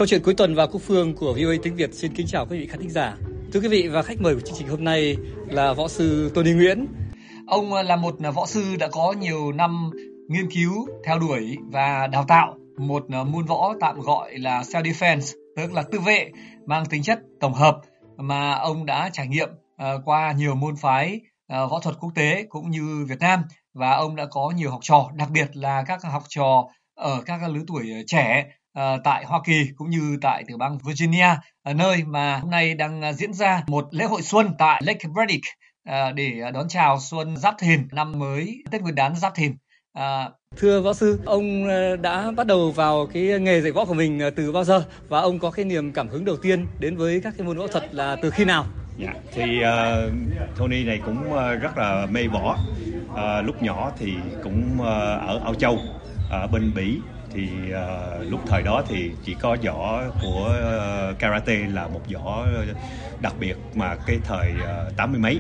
Câu chuyện cuối tuần và Quốc Phương của VOA tiếng Việt xin kính chào quý vị khán thính giả. Thưa quý vị, và khách mời của chương trình hôm nay là võ sư Tony Nguyễn. Ông là một võ sư đã có nhiều năm nghiên cứu, theo đuổi và đào tạo một môn võ tạm gọi là self-defense, tức là tự vệ mang tính chất tổng hợp mà ông đã trải nghiệm qua nhiều môn phái võ thuật quốc tế cũng như Việt Nam, và ông đã có nhiều học trò, đặc biệt là các học trò ở các lứa tuổi trẻ tại Hoa Kỳ cũng như tại tiểu bang Virginia, nơi mà hôm nay đang diễn ra một lễ hội xuân tại Lake Burdick để đón chào xuân Giáp Thìn, năm mới Tết Nguyên đán Giáp Thìn. Thưa võ sư, ông đã bắt đầu vào cái nghề dạy võ của mình từ bao giờ, và ông có cái niềm cảm hứng đầu tiên đến với các cái môn võ thuật là từ khi nào? Dạ, thì Tony này cũng rất là mê võ. Lúc nhỏ thì cũng ở Âu Châu, ở bên Bỉ. Thì lúc thời đó thì chỉ có võ của karate là một võ đặc biệt mà cái thời 80 mấy,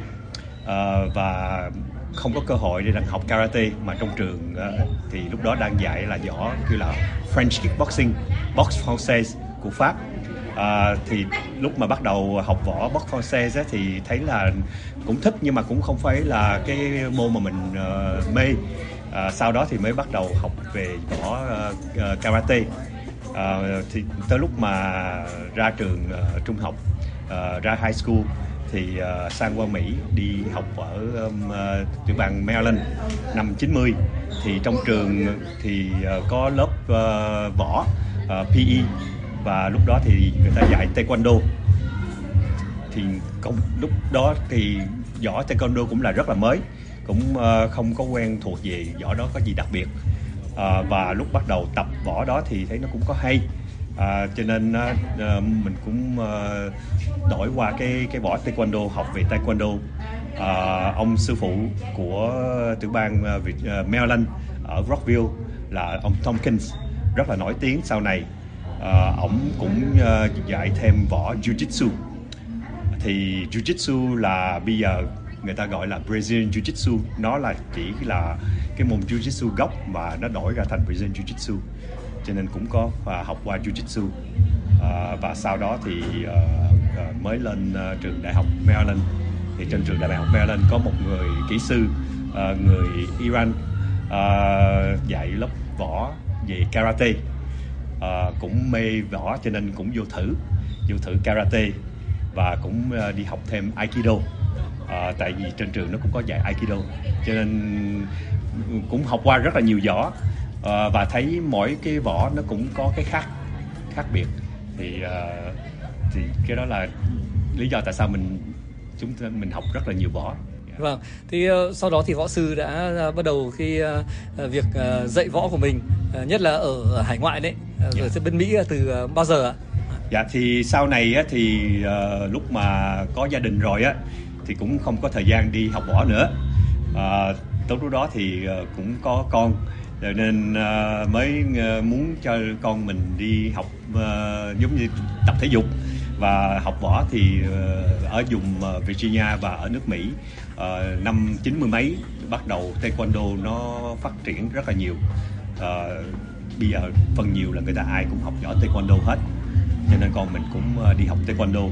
và không có cơ hội để học karate, mà trong trường thì lúc đó đang dạy là võ kêu là French kickboxing, boxe française của Pháp. Thì lúc mà bắt đầu học võ boxe française thì thấy là cũng thích, nhưng mà cũng không phải là cái môn mà mình mê. Sau đó thì mới bắt đầu học về võ karate. Thì tới lúc mà ra trường trung học, ra high school thì sang qua Mỹ đi học ở tiểu bang Maryland năm 90. Thì trong trường thì có lớp võ PE, và lúc đó thì người ta dạy taekwondo. Thì lúc đó thì võ taekwondo cũng là rất là mới, cũng không có quen thuộc về võ đó có gì đặc biệt. Và lúc bắt đầu tập võ đó thì thấy nó cũng có hay, cho nên mình cũng đổi qua cái võ taekwondo, học về taekwondo. Ông sư phụ của tiểu bang Maryland ở Rockville là ông Tompkins, rất là nổi tiếng sau này. Ổng cũng dạy thêm võ jiu-jitsu. Thì jiu-jitsu là bây giờ người ta gọi là Brazilian Jiu-Jitsu. Nó là chỉ là cái môn Jiu-Jitsu gốc mà nó đổi ra thành Brazilian Jiu-Jitsu, cho nên cũng có học qua Jiu-Jitsu. Và sau đó thì mới lên trường Đại học Maryland. Thì trên trường Đại học Maryland có một người kỹ sư người Iran dạy lớp võ về karate. Cũng mê võ cho nên cũng vô thử karate, và cũng đi học thêm Aikido. Tại vì trên trường nó cũng có dạy Aikido, cho nên cũng học qua rất là nhiều võ, và thấy mỗi cái võ nó cũng có cái khác biệt. Thì cái đó là lý do tại sao mình học rất là nhiều võ. Vâng, thì sau đó thì võ sư đã bắt đầu cái việc dạy võ của mình, nhất là ở hải ngoại đấy, ở bên Mỹ từ bao giờ ạ? Dạ, thì sau này á, thì lúc mà có gia đình rồi á thì cũng không có thời gian đi học võ nữa. Tới lúc đó thì cũng có con, nên mới muốn cho con mình đi học giống như tập thể dục và học võ. Thì ở vùng Virginia và ở nước Mỹ năm 90 mấy bắt đầu taekwondo nó phát triển rất là nhiều. Bây giờ phần nhiều là người ta ai cũng học võ taekwondo hết, cho nên con mình cũng đi học taekwondo.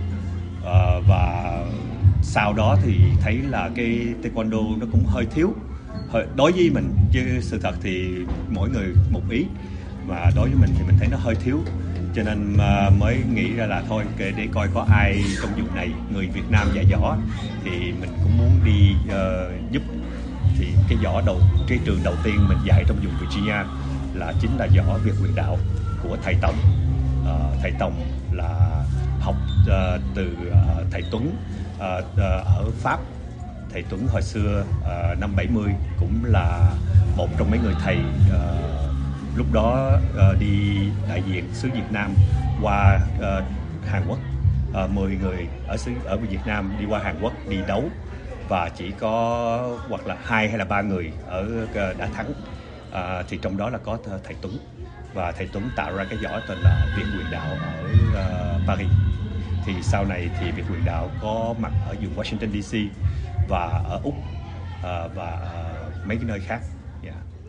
Và sau đó thì thấy là cái taekwondo nó cũng hơi thiếu đối với mình, chứ sự thật thì mỗi người một ý, và đối với mình thì mình thấy nó hơi thiếu, cho nên mới nghĩ ra là thôi để coi có ai trong vùng này người Việt Nam dạy võ thì mình cũng muốn đi giúp. Thì cái trường đầu tiên mình dạy trong vùng Virginia chính là võ Việt Huyền Đạo của thầy Tòng. Thầy Tòng là học từ thầy Tuấn ở Pháp. Thầy Tuấn hồi xưa năm 70 cũng là một trong mấy người thầy lúc đó đi đại diện xứ Việt Nam qua Hàn Quốc. 10 người ở Việt Nam đi qua Hàn Quốc đi đấu, và chỉ có hoặc là 2 hay là 3 người đã thắng. Thì trong đó là có thầy Tuấn, và thầy Tuấn tạo ra cái võ tên là Việt Huyền Đạo ở Paris. Thì sau này thì Việt Huyền Đạo có mặt ở vùng Washington DC và ở Úc và mấy cái nơi khác.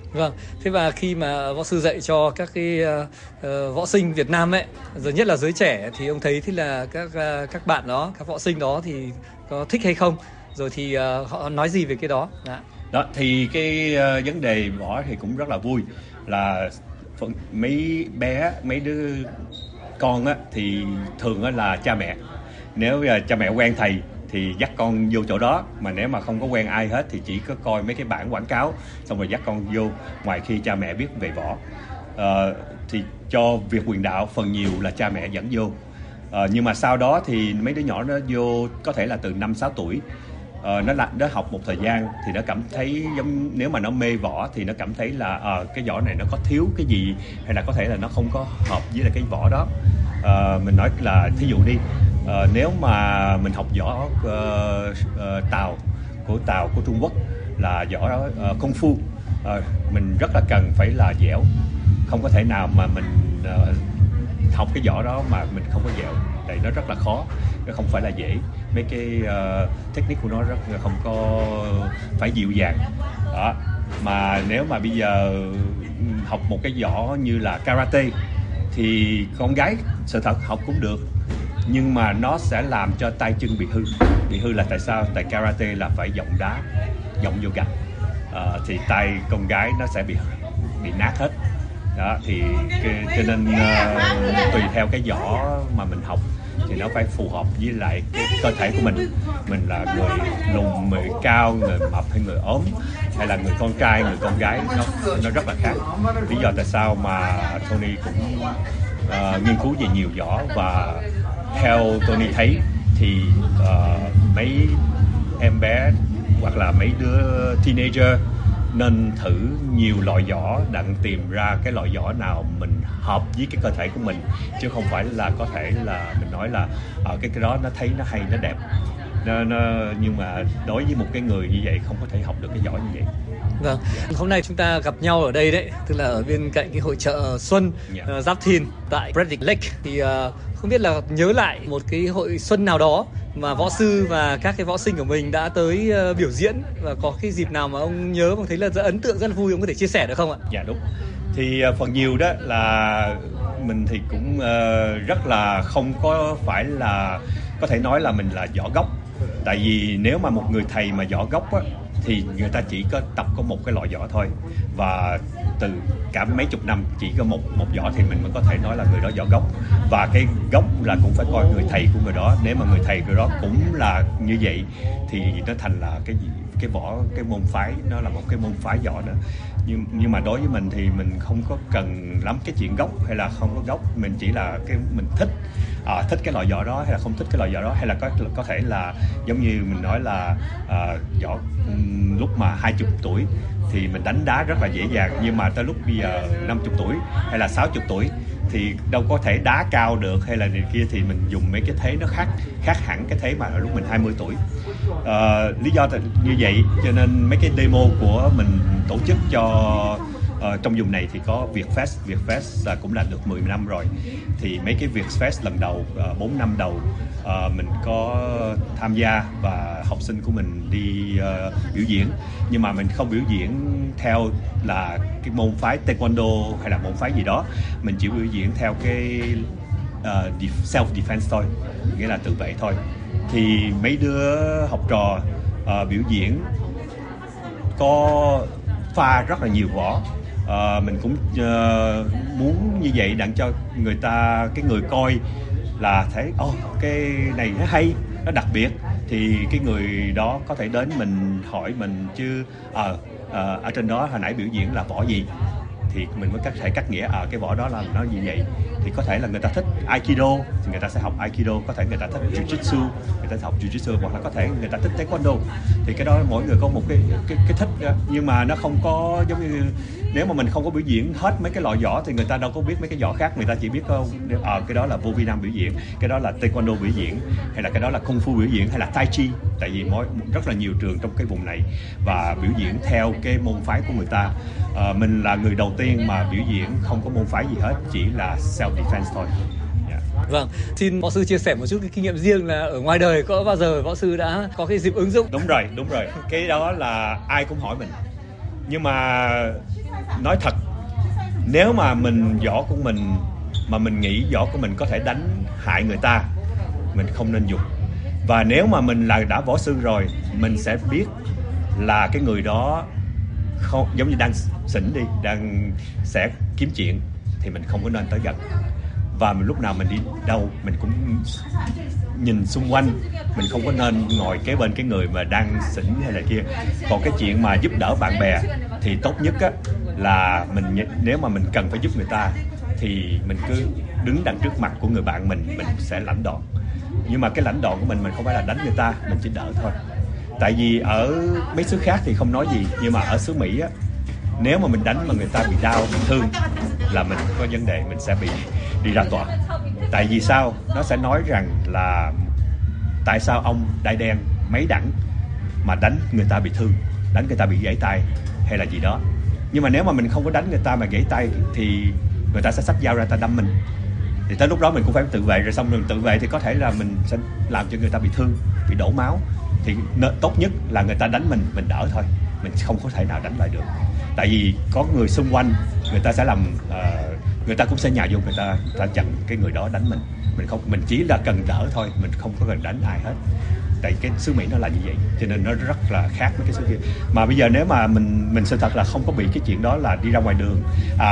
Vâng, thế và khi mà võ sư dạy cho các cái võ sinh Việt Nam ấy, rồi nhất là giới trẻ, thì ông thấy thì là các bạn đó, các võ sinh đó thì có thích hay không? Rồi thì họ nói gì về cái đó? Đó thì cái vấn đề võ thì cũng rất là vui, là mấy bé, mấy đứa con á thì thường á là cha mẹ, nếu cha mẹ quen thầy thì dắt con vô chỗ đó, mà nếu mà không có quen ai hết thì chỉ có coi mấy cái bảng quảng cáo xong rồi dắt con vô, ngoài khi cha mẹ biết về võ. Thì cho việc quyền đạo phần nhiều là cha mẹ dẫn vô, nhưng mà sau đó thì mấy đứa nhỏ nó vô có thể là từ 5-6 tuổi. Nó học một thời gian thì nó cảm thấy giống, nếu mà nó mê võ thì nó cảm thấy là cái võ này nó có thiếu cái gì, hay là có thể là nó không có hợp với là cái võ đó. Mình nói là thí dụ đi, nếu mà mình học võ Tàu của Trung Quốc là võ đó Kung Fu, mình rất là cần phải là dẻo, không có thể nào mà mình học cái võ đó mà mình không có dẻo, tại nó rất là khó, nó không phải là dễ. Mấy cái technique của nó rất là không có phải dịu dàng đó. Mà nếu mà bây giờ học một cái võ như là karate thì con gái sự thật học cũng được, nhưng mà nó sẽ làm cho tay chân bị hư. Bị hư là tại sao? Tại karate là phải giọng đá, giọng vô gạch, thì tay con gái nó sẽ bị nát hết đó. Thì cho nên tùy theo cái võ mà mình học thì nó phải phù hợp với lại cái cơ thể của mình. Mình là người lùn, người cao, người mập hay người ốm, hay là người con trai, người con gái, nó rất là khác. Lý do tại sao mà Tony cũng nghiên cứu về nhiều võ, và theo Tony thấy thì mấy em bé hoặc là mấy đứa teenager nên thử nhiều loại võ, đặng tìm ra cái loại võ nào mình hợp với cái cơ thể của mình, chứ không phải là có thể là mình nói là cái đó nó thấy nó hay, nó đẹp, nhưng mà đối với một cái người như vậy không có thể học được cái võ như vậy. Vâng, hôm nay chúng ta gặp nhau ở đây đấy, tức là ở bên cạnh cái hội chợ Xuân Giáp Thìn tại Predict Lake. Thì không biết là nhớ lại một cái hội xuân nào đó mà võ sư và các cái võ sinh của mình đã tới biểu diễn, và có cái dịp nào mà ông nhớ mà thấy là rất ấn tượng, rất là vui, ông có thể chia sẻ được không ạ? Dạ đúng. Thì phần nhiều đó là mình thì cũng rất là không có phải là có thể nói là mình là võ gốc. Tại vì nếu mà một người thầy mà võ gốc á, thì người ta chỉ có tập có một cái loại võ thôi, và từ cả mấy chục năm chỉ có một võ thì mình mới có thể nói là người đó võ gốc. Và cái gốc là cũng phải coi người thầy của người đó. Nếu mà người thầy người đó cũng là như vậy thì nó thành là cái võ, cái môn phái, nó là một cái môn phái võ nữa. Nhưng mà đối với mình thì mình không có cần lắm cái chuyện gốc hay là không có gốc, mình chỉ là cái mình thích cái loại võ đó hay là không thích cái loại võ đó, hay là có thể là giống như mình nói là võ lúc mà 20 tuổi thì mình đánh đá rất là dễ dàng, nhưng mà tới lúc bây giờ 50 tuổi hay là 60 tuổi thì đâu có thể đá cao được hay là này kia, thì mình dùng mấy cái thế nó khác hẳn cái thế mà lúc mình 20 tuổi. Lý do như vậy cho nên mấy cái demo của mình tổ chức cho trong vùng này thì có Vietfest cũng là được 10 năm rồi. Thì mấy cái Vietfest lần đầu 4 năm đầu mình có tham gia và học sinh của mình đi biểu diễn, nhưng mà mình không biểu diễn theo là cái môn phái taekwondo hay là môn phái gì đó, mình chỉ biểu diễn theo cái self defense thôi, nghĩa là tự vệ thôi. Thì mấy đứa học trò biểu diễn có pha rất là nhiều võ. Mình cũng muốn như vậy đặng cho người ta, cái người coi là thấy cái này nó hay, nó đặc biệt, thì cái người đó có thể đến mình hỏi mình chứ ở trên đó hồi nãy biểu diễn là võ gì, thì mình mới có thể cắt nghĩa cái võ đó là nó như vậy. Thì có thể là người ta thích Aikido thì người ta sẽ học Aikido, có thể người ta thích Jiu-Jitsu, người ta sẽ học Jiu-Jitsu, hoặc là có thể người ta thích Taekwondo. Thì cái đó mỗi người có một cái thích đó. Nhưng mà nó không có giống như nếu mà mình không có biểu diễn hết mấy cái loại võ thì người ta đâu có biết mấy cái võ khác, người ta chỉ biết cái đó là vô vi nam biểu diễn, cái đó là Taekwondo biểu diễn, hay là cái đó là Kung Fu biểu diễn, hay là Tai Chi. Tại vì rất là nhiều trường trong cái vùng này và biểu diễn theo cái môn phái của người ta. Mình là người đầu tiên mà biểu diễn không có môn phái gì hết, chỉ là self defense thôi. Vâng, xin võ sư chia sẻ một chút cái kinh nghiệm riêng là ở ngoài đời có bao giờ võ sư đã có cái dịp ứng dụng? Đúng rồi. Cái đó là ai cũng hỏi mình. Nhưng mà nói thật, nếu mà võ của mình mà mình nghĩ võ của mình có thể đánh hại người ta, mình không nên dùng. Và nếu mà mình là đã võ sư rồi, mình sẽ biết là cái người đó không, giống như đang xỉn đi, sẽ kiếm chuyện, thì mình không có nên tới gần. Và lúc nào mình đi đâu mình cũng nhìn xung quanh, mình không có nên ngồi kế bên cái người mà đang xỉn hay là kia. Còn cái chuyện mà giúp đỡ bạn bè thì tốt nhất á, là nếu mà mình cần phải giúp người ta thì mình cứ đứng đằng trước mặt của người bạn mình sẽ lãnh đòn. Nhưng mà cái lãnh đòn của mình không phải là đánh người ta, mình chỉ đỡ thôi. Tại vì ở mấy xứ khác thì không nói gì, nhưng mà ở xứ Mỹ á, nếu mà mình đánh mà người ta bị đau, bị thương là mình có vấn đề, mình sẽ bị đi ra tòa. Tại vì sao? Nó sẽ nói rằng là tại sao ông đai đen mấy đẳng mà đánh người ta bị thương, đánh người ta bị gãy tay hay là gì đó. Nhưng mà nếu mà mình không có đánh người ta mà gãy tay thì người ta sẽ xách dao ra ta đâm mình. Thì tới lúc đó mình cũng phải tự vệ, rồi xong mình tự vệ thì có thể là mình sẽ làm cho người ta bị thương, bị đổ máu. Thì tốt nhất là người ta đánh mình đỡ thôi, mình không có thể nào đánh lại được. Tại vì có người xung quanh, người ta sẽ làm, người ta cũng sẽ nhào vô, người ta chặn cái người đó đánh mình. Mình chỉ là cần đỡ thôi, mình không có cần đánh ai hết. Tại cái xứ Mỹ nó là như vậy, cho nên nó rất là khác với cái xứ kia. Mà bây giờ nếu mà mình sự thật là không có bị cái chuyện đó, là đi ra ngoài đường,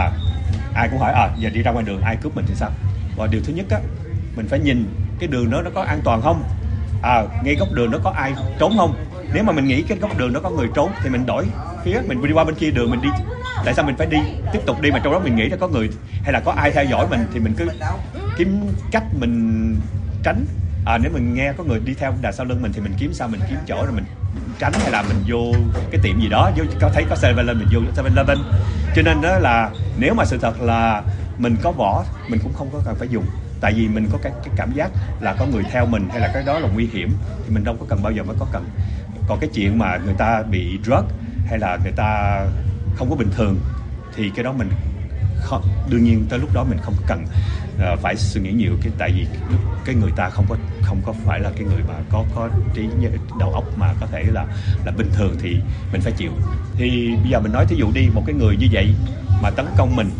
ai cũng hỏi giờ đi ra ngoài đường ai cướp mình thì sao? Và điều thứ nhất á, mình phải nhìn cái đường đó nó có an toàn không, ngay góc đường nó có ai trốn không. Nếu mà mình nghĩ cái góc đường nó có người trốn thì mình đổi phía, mình đi qua bên kia đường mình đi. Tại sao mình phải tiếp tục đi mà trong đó mình nghĩ là có người hay là có ai theo dõi mình, thì mình cứ kiếm cách mình tránh. Nếu mình nghe có người đi theo đằng sau lưng mình thì mình kiếm chỗ rồi mình tránh, hay là mình vô cái tiệm gì đó, thấy có 7-Eleven mình vô 7-Eleven. Cho nên đó là nếu mà sự thật là mình có võ, mình cũng không có cần phải dùng. Tại vì mình có cái cảm giác là có người theo mình hay là cái đó là nguy hiểm thì mình đâu có cần bao giờ mới có cần. Còn cái chuyện mà người ta bị drug hay là người ta không có bình thường thì cái đó mình đương nhiên tới lúc đó mình không cần phải suy nghĩ nhiều, tại vì cái người ta không có phải là cái người mà có trí đầu óc mà có thể là bình thường thì mình phải chịu. Thì bây giờ mình nói thí dụ đi, một cái người như vậy mà tấn công mình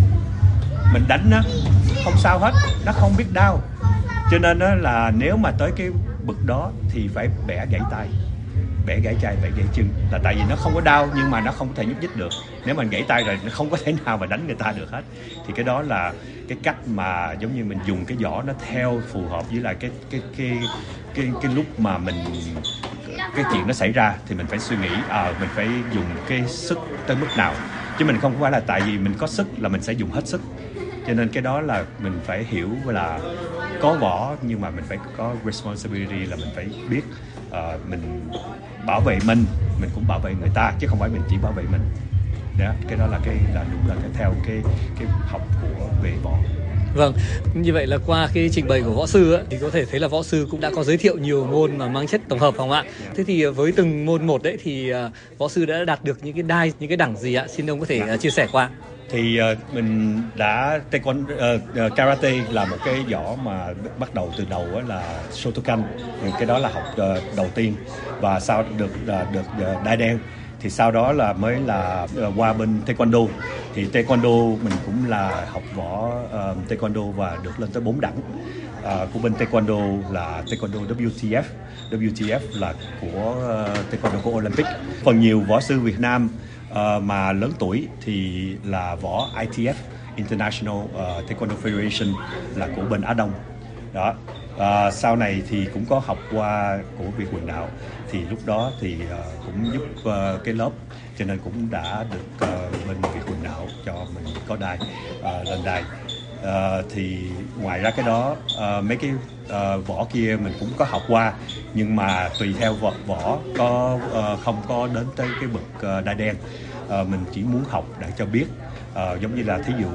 đánh nó không sao hết, nó không biết đau. Cho nên đó là nếu mà tới cái bực đó thì phải bẻ gãy tay, bẻ gãy chân, là tại vì nó không có đau nhưng mà nó không thể nhúc nhích được. Nếu mà gãy tay rồi nó không có thể nào mà đánh người ta được hết. Thì cái đó là cái cách mà giống như mình dùng cái võ nó theo phù hợp với lại cái lúc mà cái chuyện nó xảy ra thì mình phải suy nghĩ mình phải dùng cái sức tới mức nào, chứ mình không phải là tại vì mình có sức là mình sẽ dùng hết sức. Cho nên cái đó là mình phải hiểu là có võ nhưng mà mình phải có responsibility, là mình phải biết mình bảo vệ mình cũng bảo vệ người ta, chứ không phải mình chỉ bảo vệ mình. Đó, cái đó là đúng là theo cái học về võ. Vâng, như vậy là qua cái trình bày của võ sư ấy, thì có thể thấy là võ sư cũng đã có giới thiệu nhiều môn mà mang chất tổng hợp không ạ? Thế thì với từng môn một đấy thì võ sư đã đạt được những cái đẳng gì ạ? Xin ông có thể chia sẻ qua. Thì mình đã karate là một cái võ mà bắt đầu từ đầu là Shotokan, cái đó là học đầu tiên, và sau được đai đen. Thì sau đó là mới là qua bên taekwondo. Thì taekwondo mình cũng là học võ taekwondo và được lên tới 4 đẳng. Của bên taekwondo là taekwondo WTF là của taekwondo của Olympic. Phần nhiều võ sư Việt Nam mà lớn tuổi thì là võ ITF, International Taekwondo Federation, là của bên Á Đông. Đó. Sau này thì cũng có học qua của Việt Quỳnh Đạo, thì lúc đó thì cũng giúp cái lớp, cho nên cũng đã được bên Việt Quỳnh Đạo cho mình có đai, lên đai. Thì ngoài ra cái đó mấy cái võ kia mình cũng có học qua, nhưng mà tùy theo võ không có đến tới cái bậc đai đen. Mình chỉ muốn học để cho biết, giống như là thí dụ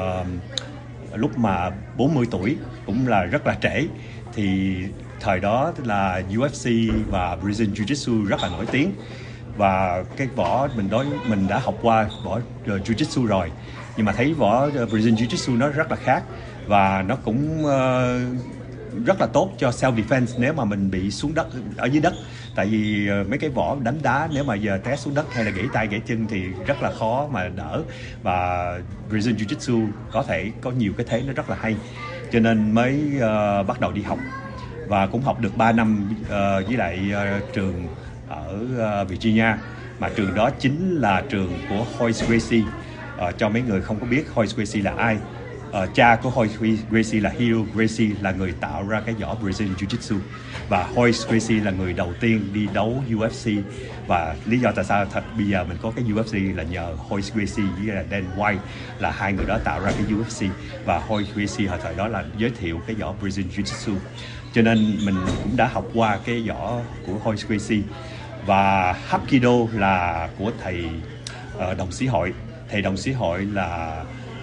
lúc mà 40 tuổi cũng là rất là trễ, thì thời đó là UFC và Brazilian Jiu-Jitsu rất là nổi tiếng, và cái võ mình đã học qua võ Jiu-Jitsu rồi, nhưng mà thấy võ Brazilian Jiu-Jitsu nó rất là khác, và nó cũng rất là tốt cho self defense. Nếu mà mình bị xuống đất, ở dưới đất Tại vì mấy cái võ đánh đá nếu mà giờ té xuống đất hay là gãy tay gãy chân thì rất là khó mà đỡ. Và Brazilian Jiu-Jitsu có thể có nhiều cái thế nó rất là hay, cho nên mới bắt đầu đi học. Và cũng học được 3 năm với lại trường ở Virginia, mà trường đó chính là trường của Royce Gracie. Cho mấy người không có biết Royce Gracie là ai, cha của Royce Gracie là Hiro Gracie, là người tạo ra cái võ Brazilian Jiu-Jitsu. Và Royce Gracie là người đầu tiên đi đấu UFC. Và lý do tại sao bây giờ mình có cái UFC là nhờ Royce Gracie với là Dan White, là hai người đó tạo ra cái UFC. Và Royce Gracie hồi thời đó là giới thiệu cái võ Brazilian Jiu-Jitsu, cho nên mình cũng đã học qua cái võ của Royce Gracie. Và Hapkido là của thầy Đồng Sĩ Hội. Thầy Đồng Sĩ Hội là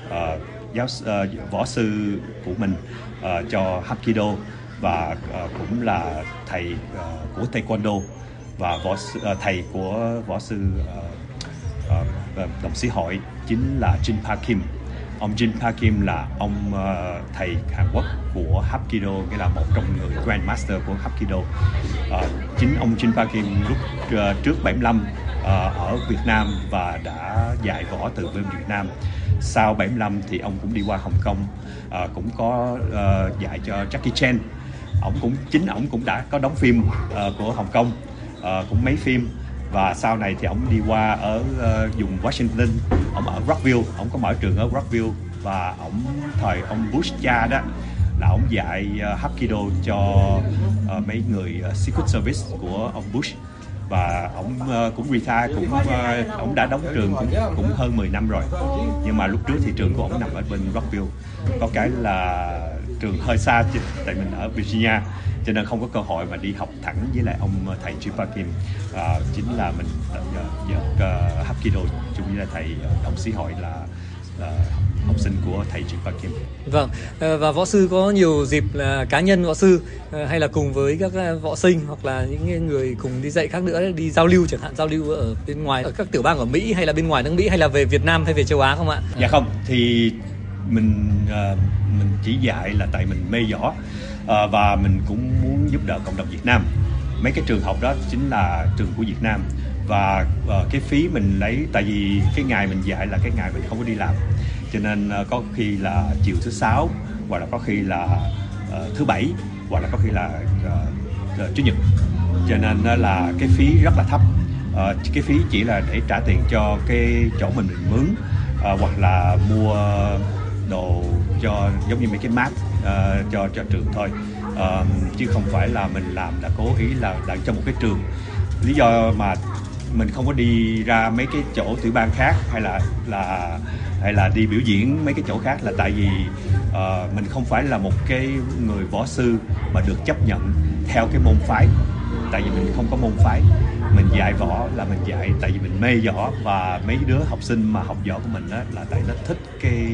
võ sư của mình cho Hapkido, và cũng là thầy của Taekwondo, và thầy của võ sư Đồng Sĩ Hội chính là Jin Park Kim. Ông Jin Park Kim là ông thầy Hàn Quốc của Hapkido, nghĩa là một trong người Grandmaster của Hapkido. Chính ông Jin Park Kim lúc trước 75 ở Việt Nam và đã dạy võ từ bên Việt Nam. Sau 75 thì ông cũng đi qua Hồng Kông, cũng có dạy cho Jackie Chan. Ông cũng đã có đóng phim của Hồng Kông, cũng mấy phim. Và sau này thì ông đi qua ở vùng Washington, ông ở Rockville, ông có mở trường ở Rockville. Và thời ông Bush cha đó là ông dạy Hapkido cho mấy người Secret Service của ông Bush. Và ông cũng retire, ông đã đóng trường cũng hơn 10 năm rồi. Nhưng mà lúc trước thì trường của ông nằm ở bên Rockville. Có cái là trường hơi xa, tại mình ở Virginia, cho nên không có cơ hội mà đi học thẳng với lại ông thầy Jin Park Kim. Chính là mình Hapkido chung với là thầy Đồng Sĩ Hội là học sinh của thầy Jin Park Kim. Vâng, và võ sư có nhiều dịp là cá nhân võ sư hay là cùng với các võ sinh hoặc là những người cùng đi dạy khác nữa, đi giao lưu, chẳng hạn giao lưu ở bên ngoài, ở các tiểu bang ở Mỹ hay là bên ngoài nước Mỹ, hay là về Việt Nam hay về châu Á không ạ? Dạ không, thì mình chỉ dạy là tại mình mê võ, và mình cũng muốn giúp đỡ cộng đồng Việt Nam. Mấy cái trường học đó chính là trường của Việt Nam. Và cái phí mình lấy, tại vì cái ngày mình dạy là cái ngày mình không có đi làm, cho nên có khi là chiều thứ Sáu, hoặc là có khi là thứ Bảy, hoặc là có khi là Chủ nhật. Cho nên là cái phí rất là thấp. Cái phí chỉ là để trả tiền cho cái chỗ mình mướn, hoặc là mua đồ cho giống như mấy cái mát cho trường thôi, chứ không phải là mình làm là cố ý là đặt cho một cái trường. Lý do mà mình không có đi ra mấy cái chỗ tiểu bang khác hay là đi biểu diễn mấy cái chỗ khác là tại vì mình không phải là một cái người võ sư mà được chấp nhận theo cái môn phái. Tại vì mình không có môn phái, mình dạy võ là mình dạy tại vì mình mê võ, và mấy đứa học sinh mà học võ của mình đó là tại nó thích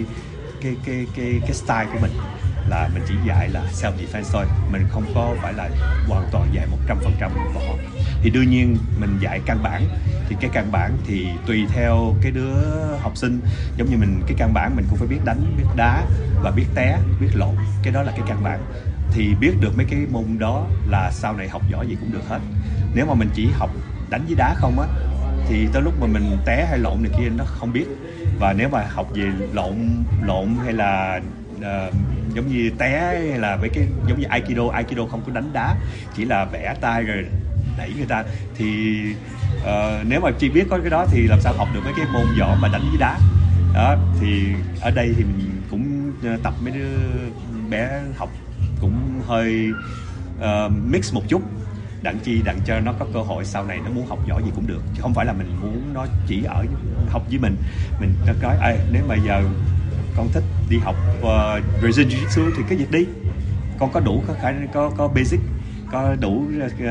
cái style của mình, là mình chỉ dạy là self defense thôi, mình không có phải là hoàn toàn dạy 100% võ. Thì đương nhiên mình dạy căn bản, thì cái căn bản thì tùy theo cái đứa học sinh. Giống như mình, cái căn bản mình cũng phải biết đánh, biết đá và biết té, biết lộn, cái đó là cái căn bản. Thì biết được mấy cái môn đó là sau này học võ gì cũng được hết. Nếu mà mình chỉ học đánh với đá không á thì tới lúc mà mình té hay lộn này kia nó không biết. Và nếu mà học về lộn hay là giống như té hay là mấy cái giống như Aikido không có đánh đá, chỉ là bẻ tay rồi đẩy người ta, thì nếu mà chỉ biết có cái đó thì làm sao học được mấy cái môn võ mà đánh với đá đó. Thì ở đây thì mình cũng tập mấy đứa bé học cũng hơi mix một chút, đặng cho nó có cơ hội sau này nó muốn học võ gì cũng được, chứ không phải là mình muốn nó chỉ ở học với mình nói nếu mà giờ con thích đi học Brazilian Jiu-Jitsu thì cái việc đi, con có đủ có basic, có đủ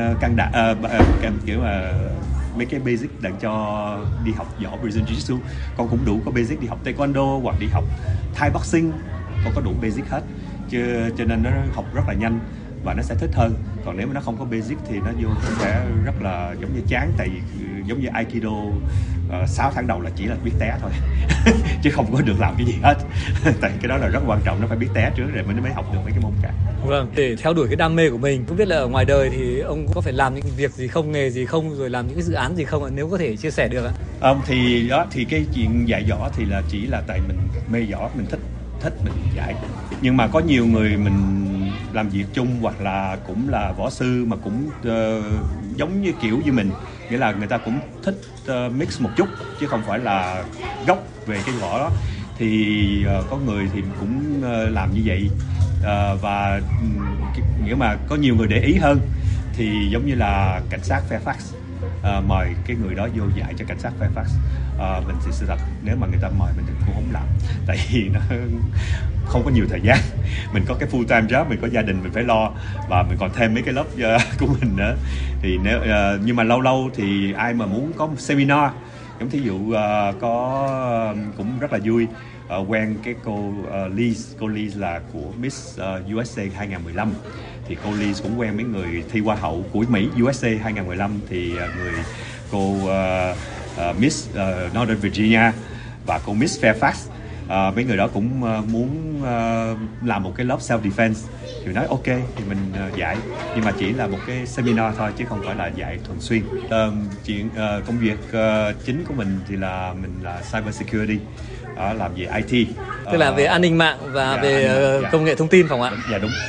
kiểu mà mấy cái basic để cho đi học võ Brazilian Jiu-Jitsu. Con cũng đủ có basic đi học Taekwondo hoặc đi học Thai boxing, con có đủ basic hết, cho nên nó học rất là nhanh. và nó sẽ thích hơn. Còn nếu mà nó không có basic thì nó vô nó sẽ rất là giống như chán, tại vì giống như Aikido 6 tháng đầu là chỉ là biết té thôi chứ không có được làm cái gì hết tại cái đó là rất quan trọng, nó phải biết té trước rồi mới học được mấy cái môn khác. Vâng, để theo đuổi cái đam mê của mình, không biết là ở ngoài đời thì ông có phải làm những việc gì không, nghề gì không, rồi làm những cái dự án gì không ạ? Nếu có thể chia sẻ được ạ. Thì đó, thì cái chuyện dạy võ thì là chỉ là tại mình mê võ, mình thích mình dạy. Nhưng mà có nhiều người mình làm việc chung hoặc là cũng là võ sư mà cũng giống như kiểu như mình, nghĩa là người ta cũng thích mix một chút chứ không phải là gốc về cái võ đó. Thì có người thì cũng làm như vậy, và nghĩa mà có nhiều người để ý hơn thì giống như là cảnh sát Fairfax mời cái người đó vô dạy cho cảnh sát Fairfax. Mình thì sự thật nếu mà người ta mời mình thì cũng không làm, tại vì nó không có nhiều thời gian. Mình có cái full time job, mình có gia đình mình phải lo, và mình còn thêm mấy cái lớp của mình nữa. Thì nếu nhưng mà lâu lâu thì ai mà muốn có một seminar, giống thí dụ có cũng rất là vui, quen cái cô Liz. Cô Liz là của Miss USA 2015. Thì cô Liz cũng quen mấy người thi hoa hậu của Mỹ USA 2015, thì cô Miss Northern Virginia và cô Miss Fairfax. Mấy người đó cũng muốn làm một cái lớp self defense, thì nói ok thì mình dạy, nhưng mà chỉ là một cái seminar thôi chứ không phải là dạy thường xuyên. Chuyện công việc chính của mình thì là mình là cyber security, làm về IT, tức là về an ninh mạng và về công nghệ thông tin, phải không ạ? Dạ đúng.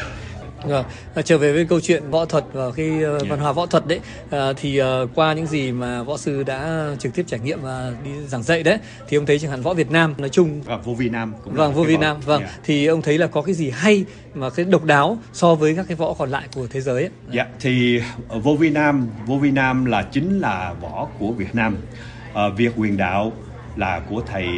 Trở về với câu chuyện võ thuật và cái văn hóa võ thuật đấy, thì qua những gì mà võ sư đã trực tiếp trải nghiệm và đi giảng dạy đấy, thì ông thấy chẳng hạn võ Việt Nam nói chung, vô Vi Nam cũng vô Vi Nam, thì ông thấy là có cái gì hay mà cái độc đáo so với các cái võ còn lại của thế giới ấy? Dạ, thì vô Vi Nam là chính là võ của Việt Nam. Việt Huyền Đạo là của thầy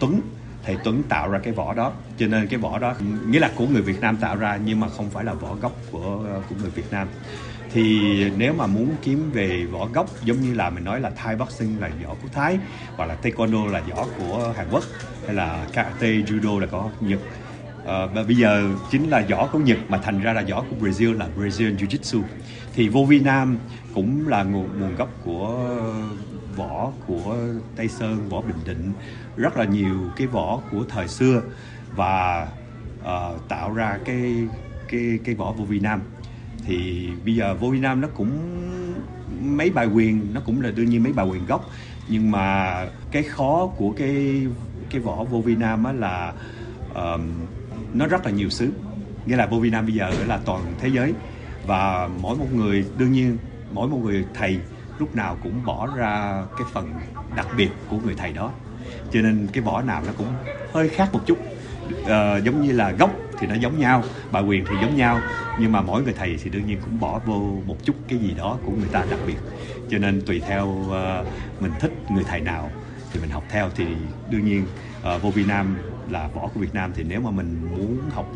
Tuấn tạo ra cái võ đó, cho nên cái võ đó nghĩa là của người Việt Nam tạo ra, nhưng mà không phải là võ gốc của người Việt Nam. Thì nếu mà muốn kiếm về võ gốc, giống như là mình nói là Thai boxing là võ của Thái, hoặc là Taekwondo là võ của Hàn Quốc, hay là Karate, Judo là có Nhật, và bây giờ chính là võ của Nhật mà thành ra là võ của Brazil là Brazilian Jiu-Jitsu. Thì vô Vi Nam cũng là nguồn gốc của võ của Tây Sơn, võ Bình Định, rất là nhiều cái võ của thời xưa, và tạo ra cái võ vô Vi Nam. Thì bây giờ vô Vi Nam nó cũng mấy bài quyền, nó cũng là đương nhiên mấy bài quyền gốc, nhưng mà cái khó của cái võ vô Vi Nam á là nó rất là nhiều xứ, nghĩa là vô Vi Nam bây giờ là toàn thế giới, và mỗi một người, đương nhiên mỗi một người thầy lúc nào cũng bỏ ra cái phần đặc biệt của người thầy đó, cho nên cái võ nào nó cũng hơi khác một chút. Giống như là gốc thì nó giống nhau, bài quyền thì giống nhau, nhưng mà mỗi người thầy thì đương nhiên cũng bỏ vô một chút cái gì đó của người ta đặc biệt, cho nên tùy theo mình thích người thầy nào thì mình học theo. Thì đương nhiên vô Vi Nam là võ của Việt Nam, thì nếu mà mình muốn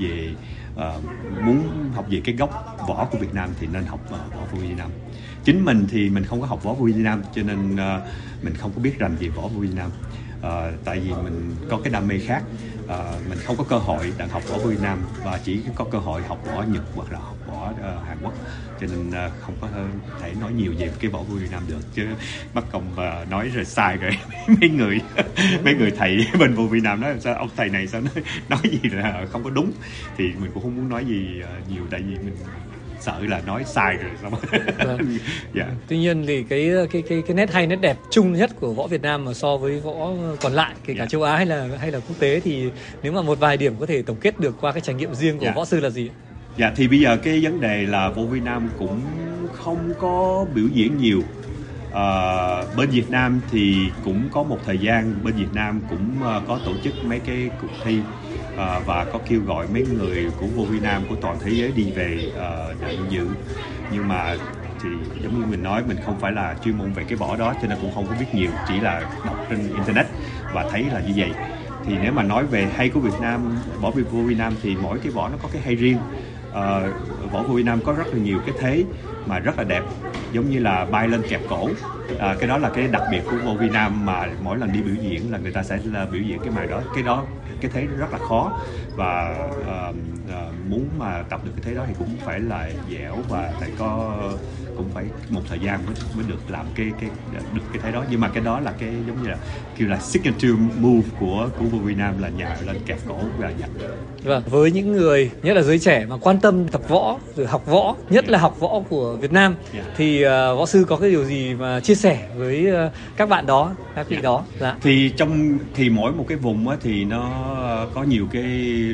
học về cái gốc võ của Việt Nam thì nên học võ vô Vi Nam. Chính mình thì mình không có học võ vô Vi Nam, cho nên mình không có biết rành về võ vô Vi Nam. Tại vì mình có cái đam mê khác, mình không có cơ hội đang học võ Việt Nam, và chỉ có cơ hội học võ Nhật hoặc là học võ Hàn Quốc, cho nên không có thể nói nhiều về cái võ Việt Nam được, chứ mất công nói rồi sai rồi mấy người thầy bên vô Việt Nam nói sao ông thầy này sao nói gì là không có đúng, thì mình cũng không muốn nói gì nhiều, tại vì mình sợ là nói sai rồi xong. Yeah. Tuy nhiên thì cái nét hay, nét đẹp chung nhất của võ Việt Nam mà so với võ còn lại, kể cả châu Á hay là quốc tế, thì nếu mà một vài điểm có thể tổng kết được qua cái trải nghiệm riêng của võ sư là gì? Dạ, thì bây giờ cái vấn đề là vô Việt Nam cũng không có biểu diễn nhiều. Bên Việt Nam thì cũng có một thời gian bên Việt Nam cũng có tổ chức mấy cái cuộc thi, và có kêu gọi mấy người của vô Việt Nam của toàn thế giới đi về để dự, nhưng mà thì giống như mình nói, mình không phải là chuyên môn về cái võ đó, cho nên cũng không có biết nhiều, chỉ là đọc trên internet và thấy là như vậy. Thì nếu mà nói về hay của Việt Nam, võ vô Việt Nam thì mỗi cái võ nó có cái hay riêng. Võ vô Việt Nam có rất là nhiều cái thế mà rất là đẹp, giống như là bay lên kẹp cổ, cái đó là cái đặc biệt của vô Việt Nam, mà mỗi lần đi biểu diễn là người ta sẽ là biểu diễn cái bài đó, cái thế rất là khó, và muốn mà tập được cái thế đó thì cũng phải là dẻo và phải cũng phải một thời gian mới được làm được cái thế đó. Nhưng mà cái đó là cái giống như là kêu là signature move của vô Việt Nam là nhào lên kẹp cổ và giật. Vâng, với những người nhất là giới trẻ mà quan tâm tập võ rồi học võ, nhất là học võ của Việt Nam, thì võ sư có cái điều gì mà chia sẻ với các bạn đó, các vị đó? Dạ. Thì mỗi một cái vùng á, thì nó có nhiều cái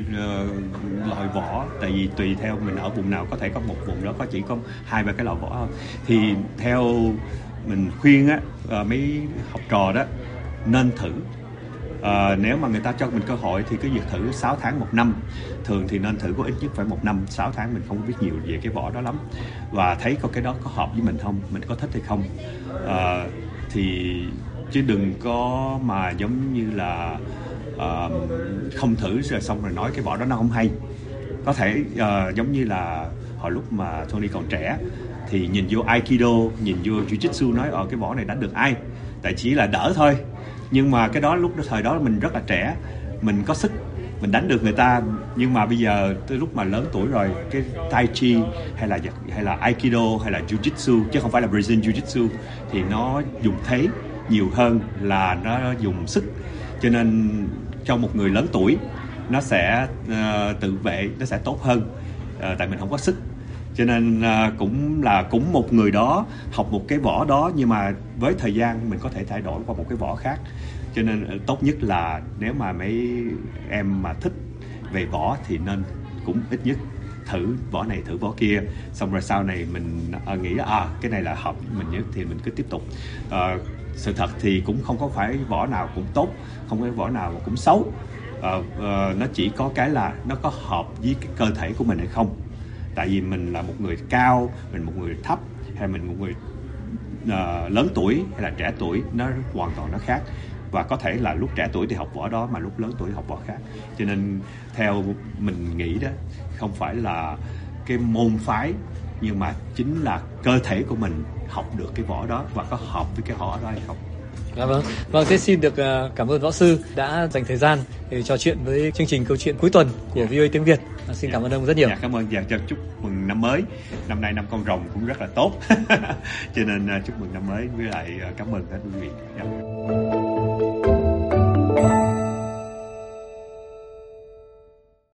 loại võ, tại vì tùy theo mình ở vùng nào, có thể có một vùng đó chỉ có 2-3 cái loại võ thôi. Thì theo mình khuyên á, mấy học trò đó nên thử. Nếu mà người ta cho mình cơ hội thì cứ việc thử 6 tháng 1 năm. Thường thì nên thử có ít nhất phải 1 năm. 6 tháng mình không biết nhiều về cái võ đó lắm, và thấy coi cái đó có hợp với mình không, mình có thích hay không. Thì chứ đừng có mà giống như là không thử rồi xong rồi nói cái võ đó nó không hay. Có thể giống như là hồi lúc mà Tony còn trẻ thì nhìn vô Aikido, nhìn vô Jiu-Jitsu nói cái võ này đánh được ai, tại chỉ là đỡ thôi. Nhưng mà cái đó thời đó mình rất là trẻ, mình có sức, mình đánh được người ta. Nhưng mà bây giờ tới lúc mà lớn tuổi rồi, cái Tai Chi hay là Aikido hay là Jiu-Jitsu, chứ không phải là Brazilian Jiu-Jitsu, thì nó dùng thế nhiều hơn là nó dùng sức. Cho nên cho một người lớn tuổi nó sẽ tự vệ, nó sẽ tốt hơn, tại mình không có sức. Cho nên cũng một người đó học một cái võ đó, nhưng mà với thời gian mình có thể thay đổi qua một cái võ khác. Cho nên tốt nhất là nếu mà mấy em mà thích về võ thì nên cũng ít nhất thử võ này thử võ kia, xong rồi sau này mình nghĩ là cái này là hợp với mình nhất thì mình cứ tiếp tục. Sự thật thì cũng không có phải võ nào cũng tốt, không có võ nào cũng xấu. Nó chỉ có cái là nó có hợp với cái cơ thể của mình hay không. Tại vì mình là một người cao, mình một người thấp, hay mình một người lớn tuổi hay là trẻ tuổi, nó hoàn toàn nó khác. Và có thể là lúc trẻ tuổi thì học võ đó, mà lúc lớn tuổi thì học võ khác. Cho nên theo mình nghĩ đó, không phải là cái môn phái, nhưng mà chính là cơ thể của mình học được cái võ đó và có hợp với cái võ đó hay không. Dạ vâng. Vâng, thế xin được cảm ơn võ sư đã dành thời gian để trò chuyện với chương trình Câu chuyện cuối tuần của VOA tiếng Việt. Xin cảm ơn ông rất nhiều. Cảm ơn và chúc mừng năm mới. Năm nay năm con rồng cũng rất là tốt. Cho nên chúc mừng năm mới với lại cảm ơn các quý vị.